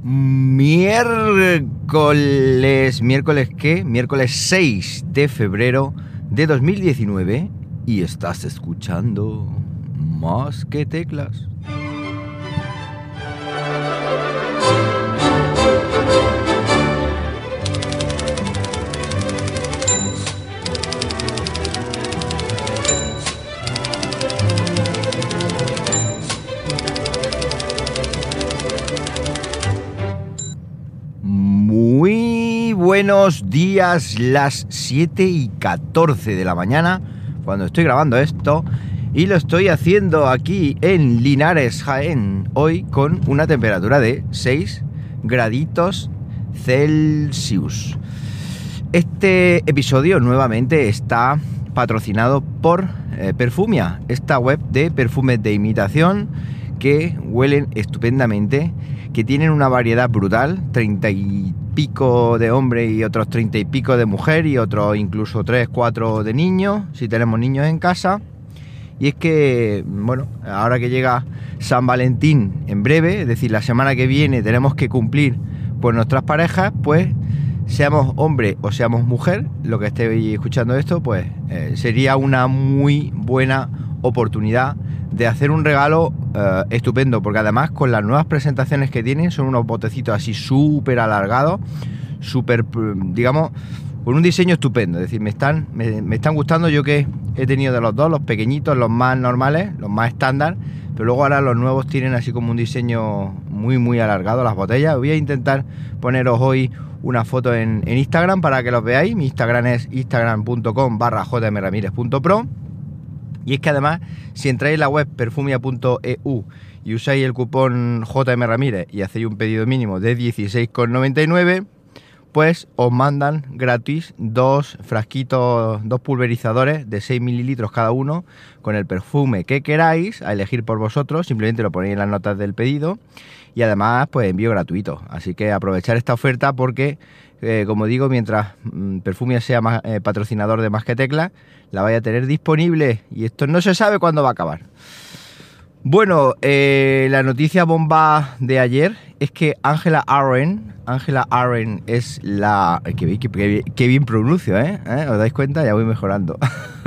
¿Miércoles qué? Miércoles 6 de febrero de 2019 y estás escuchando Más que Teclas. Buenos días, las 7:14 de la mañana cuando estoy grabando esto y lo estoy haciendo aquí en Linares, Jaén, hoy con una temperatura de 6 graditos Celsius. Este episodio nuevamente está patrocinado por Perfumia, esta web de perfumes de imitación que huelen estupendamente, que tienen una variedad brutal, 30 y pico de hombre y otros 30 y pico de mujer y otros incluso 3, 4 de niños, si tenemos niños en casa. Y es que, bueno, ahora que llega San Valentín en breve, es decir, la semana que viene tenemos que cumplir con nuestras parejas, pues seamos hombre o seamos mujer, lo que estéis escuchando esto, pues sería una muy buena oportunidad de hacer un regalo estupendo, porque además con las nuevas presentaciones que tienen son unos botecitos así súper alargados, súper, digamos, con un diseño estupendo. Es decir, me están gustando. Yo que he tenido de los dos, los pequeñitos, los más normales, los más estándar, pero luego ahora los nuevos tienen así como un diseño muy muy alargado las botellas. Voy a intentar poneros hoy una foto en Instagram para que los veáis. Mi Instagram es instagram.com/jmramirez.pro. Y es que además, si entráis en la web perfumia.eu y usáis el cupón JMRamírez y hacéis un pedido mínimo de 16,99, pues os mandan gratis dos frasquitos, dos pulverizadores de 6 mililitros cada uno, con el perfume que queráis, a elegir por vosotros. Simplemente lo ponéis en las notas del pedido y además pues envío gratuito. Así que aprovechar esta oferta porque, como digo, mientras Perfumia sea patrocinador de Más que Teclas, la vaya a tener disponible y esto no se sabe cuándo va a acabar. Bueno, la noticia bomba de ayer es que Angela Arendt es la... Qué bien pronuncio, ¿eh? ¿Os dais cuenta? Ya voy mejorando.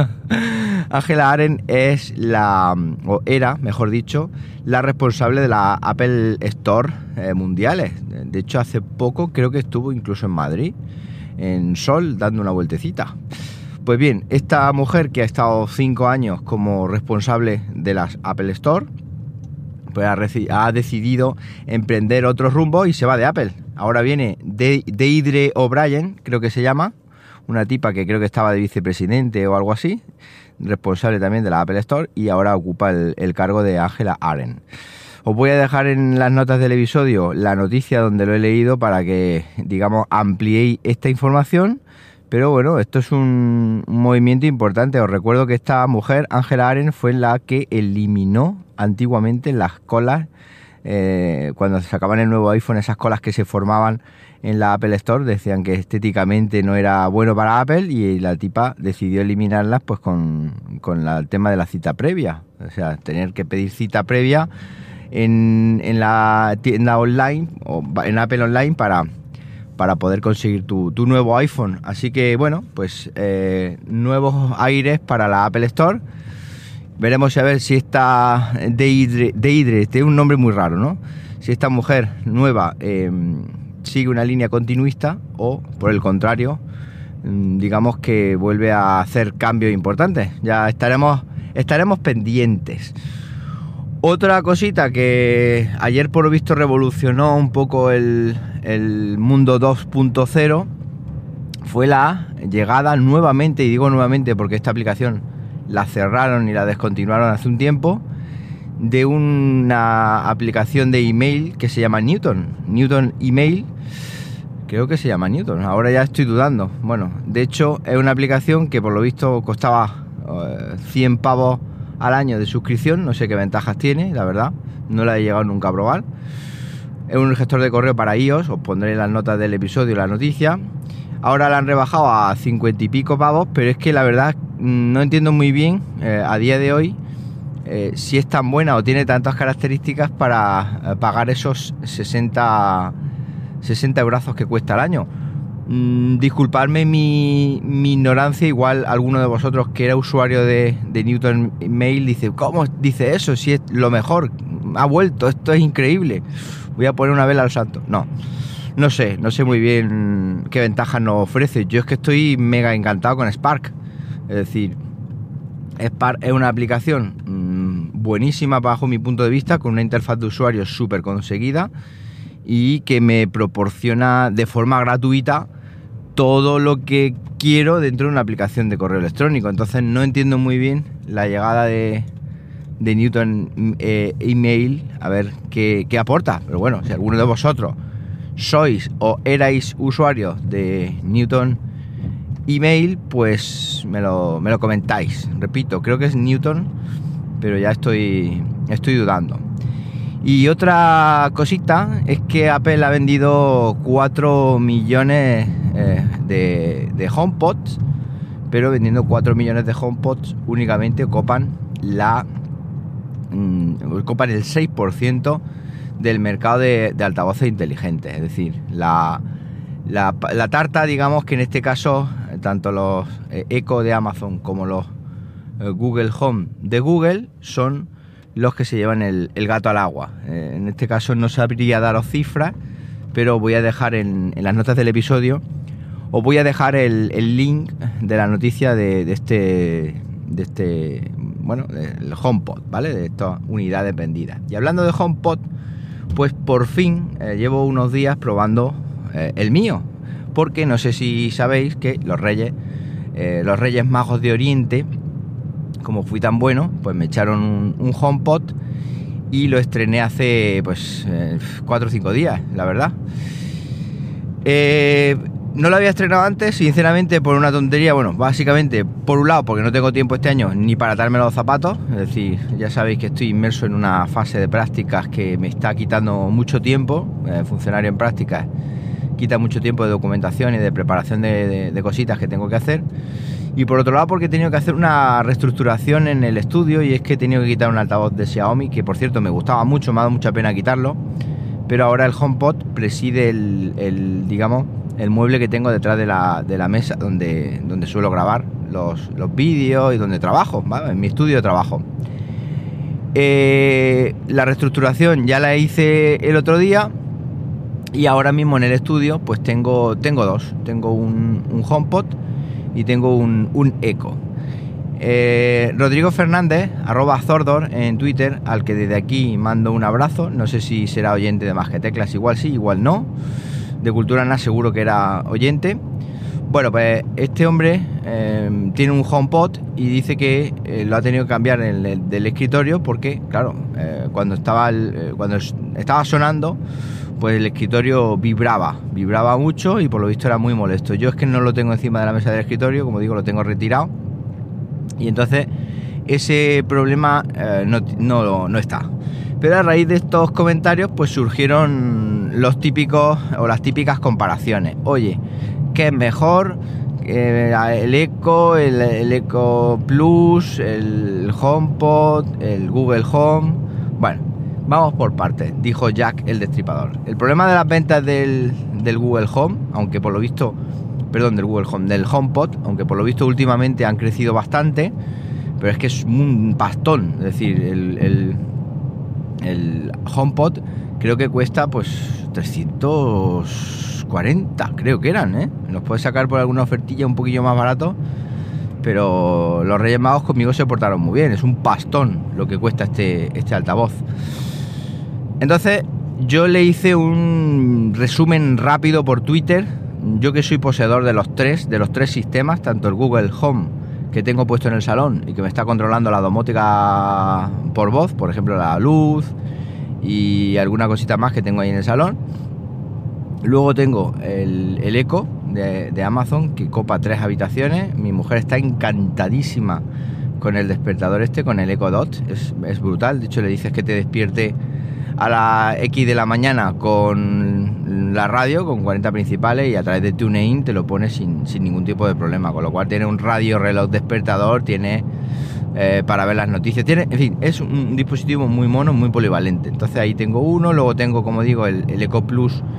Angela Arendt es o era, mejor dicho, la responsable de la Apple Store mundiales. De hecho, hace poco creo que estuvo incluso en Madrid, en Sol, dando una vueltecita. Pues bien, esta mujer que ha estado 5 años como responsable de las Apple Store, pues ha decidido emprender otro rumbo y se va de Apple. Ahora viene Deirdre O'Brien, creo que se llama, una tipa que creo que estaba de vicepresidente o algo así, responsable también de la Apple Store, y ahora ocupa el cargo de Angela Arendt. Os voy a dejar en las notas del episodio la noticia donde lo he leído para que, digamos, ampliéis esta información. Pero bueno, esto es un movimiento importante. Os recuerdo que esta mujer, Angela Arendt, fue la que eliminó antiguamente las colas, cuando sacaban el nuevo iPhone, esas colas que se formaban en la Apple Store, decían que estéticamente no era bueno para Apple y la tipa decidió eliminarlas pues con el tema de la cita previa. O sea, tener que pedir cita previa en la tienda online o en Apple Online para poder conseguir tu nuevo iPhone. Así que bueno, pues nuevos aires para la Apple Store. Veremos a ver si esta Deirdre, tiene un nombre muy raro, ¿no? Si esta mujer nueva sigue una línea continuista o, por el contrario, digamos que vuelve a hacer cambios importantes. Ya estaremos pendientes. Otra cosita que ayer por lo visto revolucionó un poco el mundo 2.0 fue la llegada nuevamente, y digo nuevamente porque esta aplicación la cerraron y la descontinuaron hace un tiempo, de una aplicación de email que se llama Newton Email. Creo que se llama Newton, ahora ya estoy dudando. Bueno, de hecho es una aplicación que por lo visto costaba 100 pavos al año de suscripción. No sé qué ventajas tiene, la verdad, no la he llegado nunca a probar. Es un gestor de correo para iOS, os pondré en las notas del episodio la noticia. Ahora la han rebajado a 50 y pico pavos, pero es que la verdad no entiendo muy bien a día de hoy si es tan buena o tiene tantas características para pagar esos 60 60 eurazos que cuesta al año. Disculpadme mi ignorancia, igual alguno de vosotros que era usuario de Newton Mail dice, ¿cómo dice eso? Si es lo mejor, ha vuelto, esto es increíble, voy a poner una vela al santo. No sé muy bien qué ventajas nos ofrece. Yo es que estoy mega encantado con Spark. Es decir, Spark es una aplicación buenísima bajo mi punto de vista, con una interfaz de usuario súper conseguida y que me proporciona de forma gratuita todo lo que quiero dentro de una aplicación de correo electrónico. Entonces no entiendo muy bien la llegada de Newton Email, a ver qué aporta. Pero bueno, si alguno de vosotros sois o erais usuarios de Newton Email, pues me lo comentáis. Repito, creo que es Newton, pero ya estoy dudando. Y otra cosita es que Apple ha vendido 4 millones de HomePods, pero vendiendo 4 millones de HomePods únicamente copan el 6% del mercado de altavoces inteligentes. Es decir, la tarta, digamos que en este caso, tanto los Echo de Amazon como los Google Home de Google son los que se llevan el gato al agua. En este caso no sabría daros cifras, pero voy a dejar en las notas del episodio, os voy a dejar el link de la noticia de este bueno, del HomePod, ¿vale? De estas unidades vendidas. Y hablando de HomePod, pues por fin llevo unos días probando el mío, porque no sé si sabéis que los Reyes Magos de Oriente, como fui tan bueno, pues me echaron un HomePod y lo estrené hace 4 o 5 días, la verdad. No lo había estrenado antes, sinceramente, por una tontería. Bueno, básicamente, por un lado, porque no tengo tiempo este año ni para atarme los zapatos. Es decir, ya sabéis que estoy inmerso en una fase de prácticas que me está quitando mucho tiempo. Funcionario en prácticas quita mucho tiempo de documentación y de preparación de cositas que tengo que hacer. Y por otro lado, porque he tenido que hacer una reestructuración en el estudio, y es que he tenido que quitar un altavoz de Xiaomi, que por cierto me gustaba mucho, me ha dado mucha pena quitarlo, pero ahora el HomePod preside digamos, el mueble que tengo detrás de la mesa donde suelo grabar los vídeos y donde trabajo, ¿vale? En mi estudio de trabajo. La reestructuración ya la hice el otro día, y ahora mismo en el estudio pues tengo dos. Tengo un HomePod y tengo un Echo. Rodrigo Fernández, @Zordor en Twitter, al que desde aquí mando un abrazo. No sé si será oyente de Más que Teclas, igual sí, igual no. De Cultura NAS seguro que era oyente. Bueno, pues este hombre tiene un HomePod y dice que lo ha tenido que cambiar del escritorio porque, claro, cuando estaba sonando, pues el escritorio vibraba mucho y por lo visto era muy molesto. Yo es que no lo tengo encima de la mesa del escritorio, como digo, lo tengo retirado, y entonces ese problema no está. Pero a raíz de estos comentarios pues surgieron los típicos o las típicas comparaciones. Oye, ¿qué es mejor? El Echo, el Echo Plus, el HomePod, el Google Home. Bueno, vamos por partes, dijo Jack el Destripador. El problema de las ventas del Google Home, aunque por lo visto, del Google Home, del HomePod, aunque por lo visto últimamente han crecido bastante, pero es que es un pastón. Es decir, el HomePod creo que cuesta pues 340, creo que eran, Los puedes sacar por alguna ofertilla un poquillo más barato, pero los Reyes Magos conmigo se portaron muy bien. Es un pastón lo que cuesta este altavoz. Entonces yo le hice un resumen rápido por Twitter. Yo, que soy poseedor de los tres sistemas, tanto el Google Home que tengo puesto en el salón y que me está controlando la domótica por voz, por ejemplo la luz y alguna cosita más que tengo ahí en el salón. Luego tengo el Echo de Amazon, que copa 3 habitaciones. Mi mujer está encantadísima con el despertador con el Echo Dot. Es brutal. De hecho, le dices que te despierte a las X de la mañana con la radio, con 40 principales, y a través de TuneIn te lo pones sin ningún tipo de problema. Con lo cual tiene un radio reloj despertador, tiene para ver las noticias, en fin, es un dispositivo muy mono, muy polivalente. Entonces ahí tengo uno. Luego tengo, como digo, el Echo Plus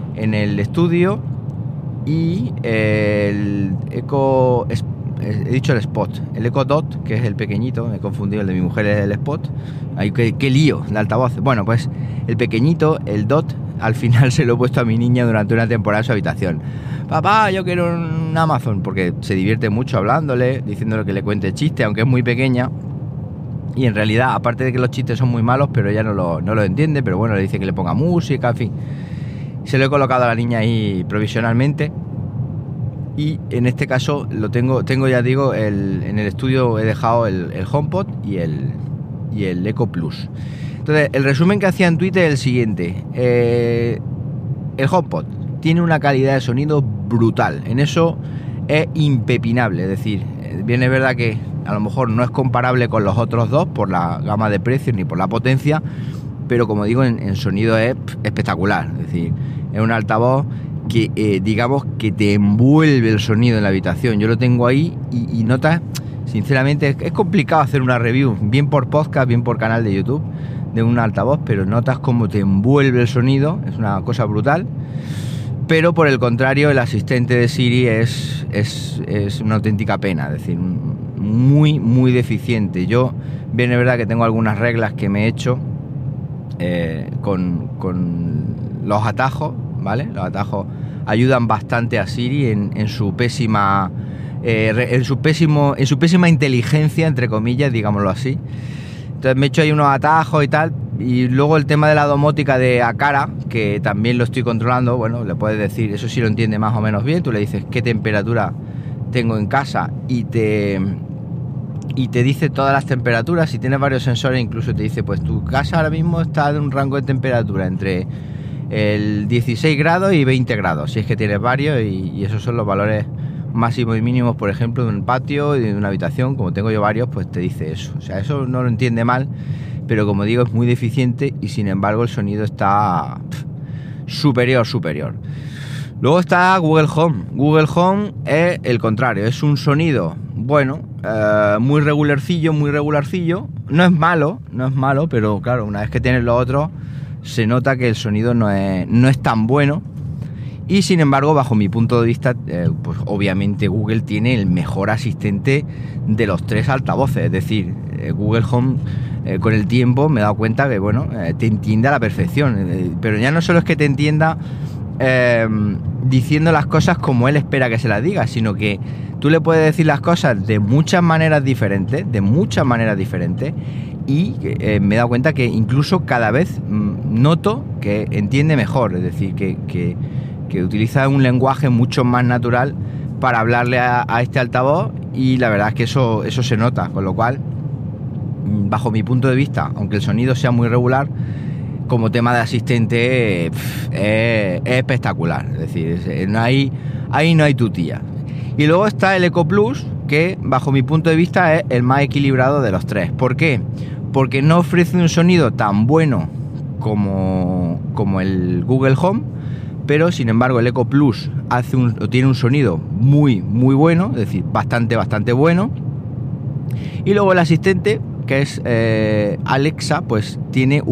en el estudio y el Echo... He dicho el Spot, el Echo Dot, que es el pequeñito, me he confundido, el de mi mujer es el Spot. Ay, qué lío de altavoz. Bueno, pues el pequeñito, el Dot, al final se lo he puesto a mi niña durante una temporada en su habitación. Papá, yo quiero un Amazon, porque se divierte mucho hablándole, diciéndole que le cuente chistes, aunque es muy pequeña. Y en realidad, aparte de que los chistes son muy malos, pero ella no lo entiende, pero bueno, le dice que le ponga música, en fin. Se lo he colocado a la niña ahí provisionalmente. Y en este caso lo tengo ya digo, en el estudio he dejado el HomePod y el Echo Plus. Entonces, el resumen que hacía en Twitter es el siguiente. El HomePod tiene una calidad de sonido brutal. En eso es impepinable. Es decir, bien es verdad que a lo mejor no es comparable con los otros dos por la gama de precios ni por la potencia, pero como digo, en sonido es espectacular. Es decir, es un altavoz que digamos que te envuelve el sonido en la habitación. Yo lo tengo ahí y notas, sinceramente, es complicado hacer una review, bien por podcast, bien por canal de YouTube, de un altavoz, pero notas cómo te envuelve el sonido, es una cosa brutal. Pero por el contrario, el asistente de Siri es una auténtica pena, es decir, muy, muy deficiente. Yo, bien es verdad que tengo algunas reglas que me he hecho con los atajos, ¿vale? Los atajos ayudan bastante a Siri en su pésima inteligencia, entre comillas, digámoslo así. Entonces me he hecho ahí unos atajos y tal. Y luego el tema de la domótica de Aqara, que también lo estoy controlando. Bueno, le puedes decir, eso sí lo entiende más o menos bien. Tú le dices qué temperatura tengo en casa y te dice todas las temperaturas. Si tienes varios sensores, incluso te dice, pues tu casa ahora mismo está en un rango de temperatura entre el 16 grados y 20 grados, si es que tienes varios, y esos son los valores máximos y mínimos, por ejemplo, de un patio y de una habitación. Como tengo yo varios, pues te dice eso. O sea, eso no lo entiende mal, pero como digo, es muy deficiente y sin embargo el sonido está superior. Luego está Google Home. Google Home es el contrario, es un sonido, bueno, muy regularcillo. No es malo, pero claro, una vez que tienes lo otro, se nota que el sonido no es tan bueno. Y sin embargo, bajo mi punto de vista, pues obviamente Google tiene el mejor asistente de los tres altavoces. Es decir, Google Home, con el tiempo me he dado cuenta que, bueno, te entiende a la perfección. Pero ya no solo es que te entienda diciendo las cosas como él espera que se las diga, sino que tú le puedes decir las cosas de muchas maneras diferentes, y me he dado cuenta que incluso cada vez noto que entiende mejor. Es decir, que utiliza un lenguaje mucho más natural para hablarle a este altavoz, y la verdad es que eso se nota, con lo cual, bajo mi punto de vista, aunque el sonido sea muy regular, como tema de asistente es espectacular. Es decir, ahí no hay tutilla. Y luego está el Echo Plus, que bajo mi punto de vista es el más equilibrado de los tres. ¿Por qué? Porque no ofrece un sonido tan bueno como el Google Home, pero sin embargo el Echo Plus tiene un sonido muy, muy bueno, es decir, bastante bueno. Y luego el asistente, que es Alexa, pues tiene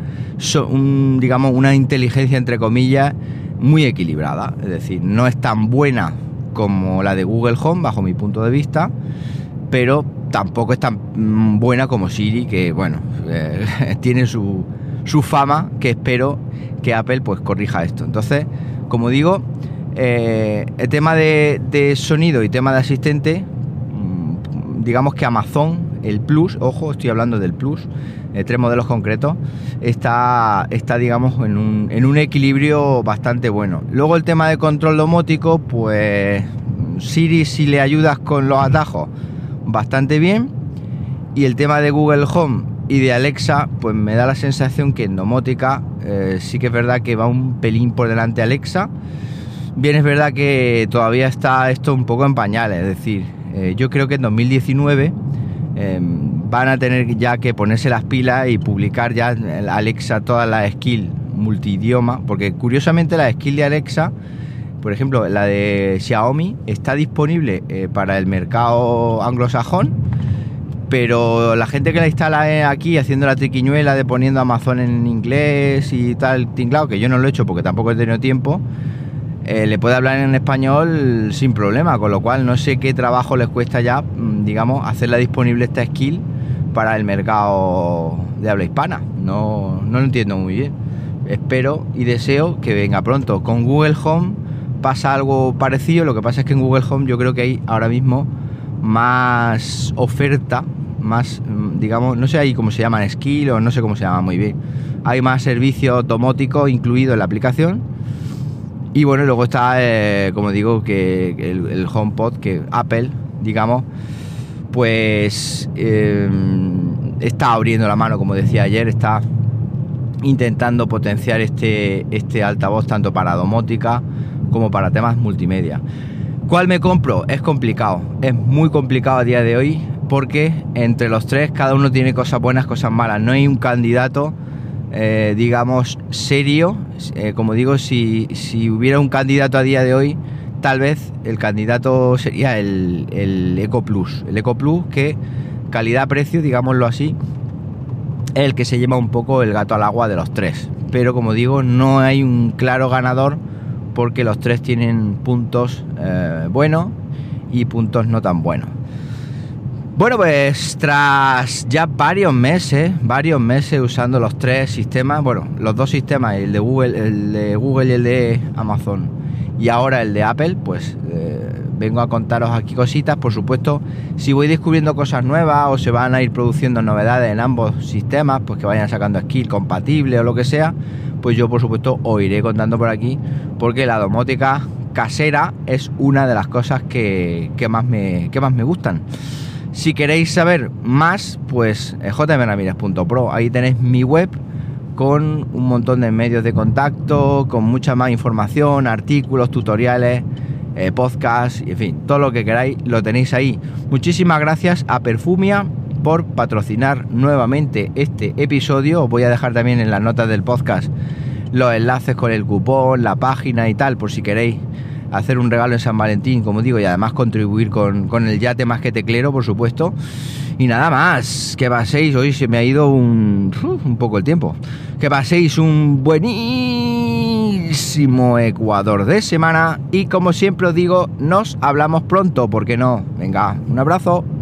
digamos, una inteligencia, entre comillas, muy equilibrada. Es decir, no es tan buena como la de Google Home, bajo mi punto de vista, pero tampoco es tan buena como Siri, que bueno, tiene su fama, que espero que Apple pues corrija esto. Entonces, como digo, el tema de sonido y tema de asistente, digamos que Amazon, el Plus, ojo, estoy hablando del Plus, tres modelos concretos, está digamos en un equilibrio bastante bueno. Luego el tema de control domótico, pues Siri, si le ayudas con los atajos, bastante bien. Y el tema de Google Home y de Alexa, pues me da la sensación que en domótica sí que es verdad que va un pelín por delante Alexa. Bien es verdad que todavía está esto un poco en pañales, es decir, yo creo que en 2019 van a tener ya que ponerse las pilas y publicar ya Alexa todas las skills multidioma, porque curiosamente la skill de Alexa, por ejemplo la de Xiaomi, está disponible para el mercado anglosajón, Pero la gente que la instala aquí haciendo la triquiñuela de poniendo Amazon en inglés y tal tinglado, que yo no lo he hecho porque tampoco he tenido tiempo, le puede hablar en español sin problema, con lo cual no sé qué trabajo les cuesta ya, digamos, hacerla disponible esta skill para el mercado de habla hispana. No lo entiendo muy bien. Espero y deseo que venga pronto. Con Google Home pasa algo parecido, lo que pasa es que en Google Home yo creo que hay ahora mismo más oferta, más, digamos, no sé ahí cómo se llaman, skill o no sé cómo se llama muy bien. Hay más servicio domótico incluido en la aplicación. Y bueno, luego está, como digo, que el HomePod, que Apple, digamos, pues está abriendo la mano, como decía ayer, está intentando potenciar este altavoz tanto para domótica como para temas multimedia. ¿Cuál me compro? Es complicado, es muy complicado a día de hoy, porque entre los tres cada uno tiene cosas buenas, cosas malas. No hay un candidato, digamos, serio. Como digo, si hubiera un candidato a día de hoy, tal vez el candidato sería el Eco Plus. El Eco Plus, que calidad-precio, digámoslo así, es el que se lleva un poco el gato al agua de los tres. Pero como digo, no hay un claro ganador, porque los tres tienen puntos buenos y puntos no tan buenos. Bueno, pues tras ya varios meses usando los tres sistemas, bueno, los dos sistemas, el de Google y el de Amazon, y ahora el de Apple, pues vengo a contaros aquí cositas. Por supuesto, si voy descubriendo cosas nuevas o se van a ir produciendo novedades en ambos sistemas, pues que vayan sacando skill compatible o lo que sea, pues yo por supuesto os iré contando por aquí, porque la domótica casera es una de las cosas que más me gustan. Si queréis saber más, pues jmramírez.pro, ahí tenéis mi web con un montón de medios de contacto, con mucha más información, artículos, tutoriales, podcasts, y en fin, todo lo que queráis lo tenéis ahí. Muchísimas gracias a Perfumia por patrocinar nuevamente este episodio. Os voy a dejar también en las notas del podcast los enlaces con el cupón, la página y tal, por si queréis hacer un regalo en San Valentín, como digo, y además contribuir con el yate más que teclero, por supuesto. Y nada más, que paséis, hoy se me ha ido un poco el tiempo, que paséis un buenísimo Ecuador de semana, y como siempre os digo, nos hablamos pronto, ¿por qué no? Venga, un abrazo.